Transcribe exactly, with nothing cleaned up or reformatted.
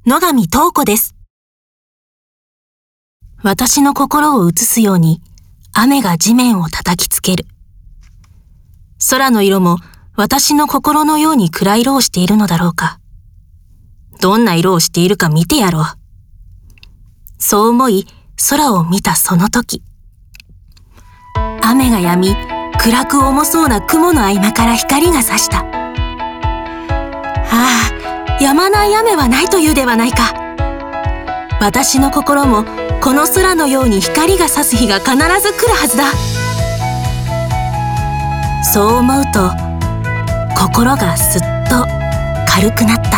野上東子です。私の心を映すように雨が地面を叩きつける。空の色も私の心のように暗い色をしているのだろうか。どんな色をしているか見てやろう。そう思い空を見たその時、雨が止み、暗く重そうな雲の合間から光が差した。ああ、止まない雨はないというではないか。私の心もこの空のように光が差す日が必ず来るはずだ。そう思うと心がすっと軽くなった。